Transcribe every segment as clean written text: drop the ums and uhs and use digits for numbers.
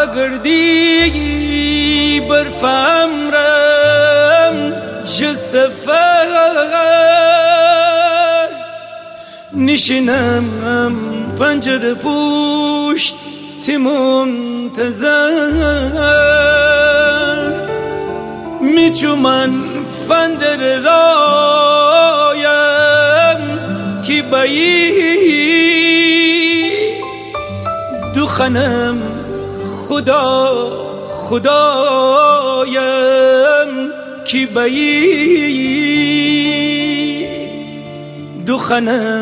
گردی برفم رم چه سفر نشینم پنجره پوشت منتظر میچومن فندر رایم کی بایی دوخنم خدایم کی بایی دوخنم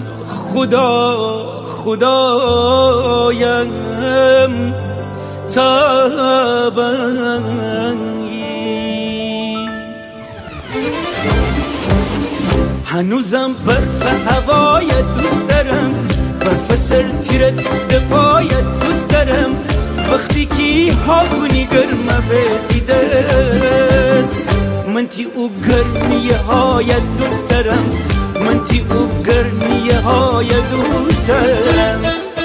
خدایم تابنگی هنوزم برف هوای دوست دارم برف سر تیرت دفاعت دوست دارم وقتی که هاگونی گرمه بیتی دست من تی او گرمی هایت دوست دارم من تی او گرمی های دوست دارم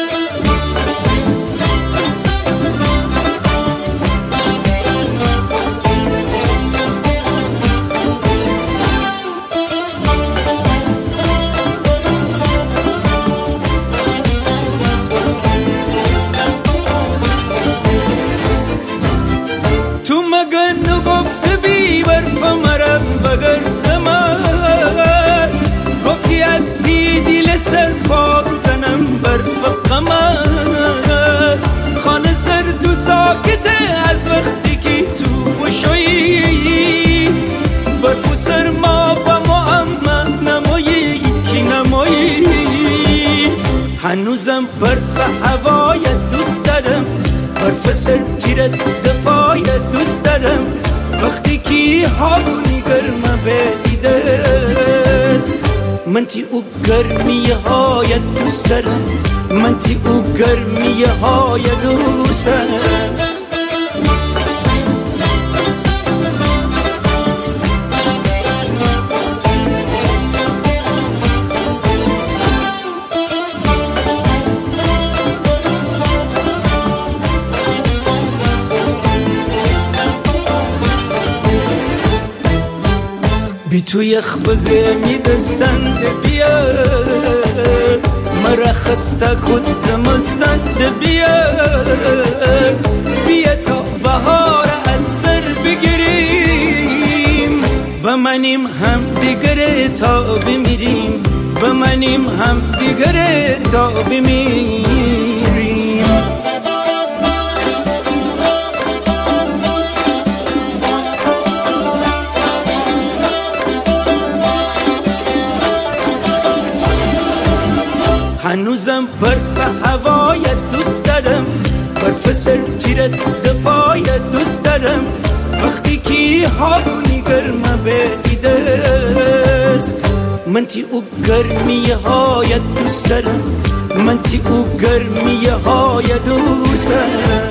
تو مگه نگفته بی برف مرم بگرد من گفتی از تی دیل سر پا بزنم برف قمر خانه سرد و ساکته از وقتی که تو بشویی برف و سرما با محمد نمایی کی نمایی هنوزم برف هوایت دوست دارم برف سر تیرت دفاعت دوست دارم وقتی که هاگونی گرمه بیتی دست من تی او گرمی هایت دوست دارم من تی او گرمی های دوست دارم بی تو یخ بزه می دستند بیا مرا خسته کن زمستند بیا بیا تا بهار از سر بگیریم بمانیم هم دیگره تا بمیریم بمانیم هم دیگره تا بمیریم هنوزم برف هوایت دوست دارم برف سر تیرت دفاعت دوست دارم وقتی که هاگونی گرمه بیتی دست من تی او گرمی هایت دوست دارم من تی او گرمی های دوست دارم